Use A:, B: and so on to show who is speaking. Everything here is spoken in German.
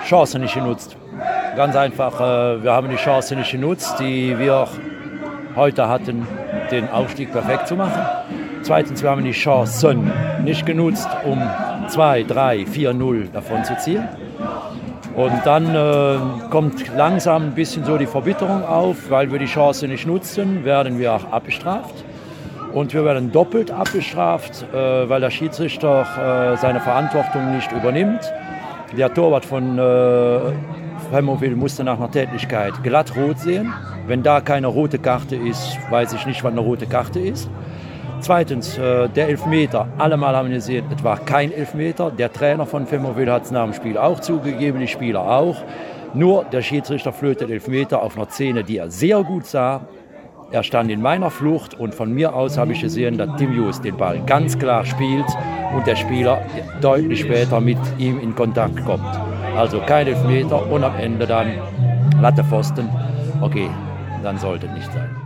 A: Chance nicht genutzt. Ganz einfach, wir haben die Chance nicht genutzt, die wir auch heute hatten, den Aufstieg perfekt zu machen. Zweitens, wir haben die Chancen nicht genutzt, um 2, 3, 4-0 davon zu ziehen. Und dann kommt langsam ein bisschen so die Verbitterung auf, weil wir die Chance nicht nutzen, werden wir auch abgestraft. Und wir werden doppelt abgestraft, weil der Schiedsrichter seine Verantwortung nicht übernimmt. Der Torwart von Femmoville musste nach einer Tätlichkeit glatt rot sehen. Wenn da keine rote Karte ist, weiß ich nicht, wann eine rote Karte ist. Zweitens, der Elfmeter, allemal haben wir gesehen, es war kein Elfmeter. Der Trainer von Femmoville hat es nach dem Spiel auch zugegeben, die Spieler auch. Nur der Schiedsrichter flöte den Elfmeter auf einer Szene, die er sehr gut sah. Er stand in meiner Flucht und von mir aus habe ich gesehen, dass Tim Just den Ball ganz klar spielt und der Spieler deutlich später mit ihm in Kontakt kommt. Also kein Elfmeter und am Ende dann Latte Pfosten. Okay, dann sollte es nicht sein.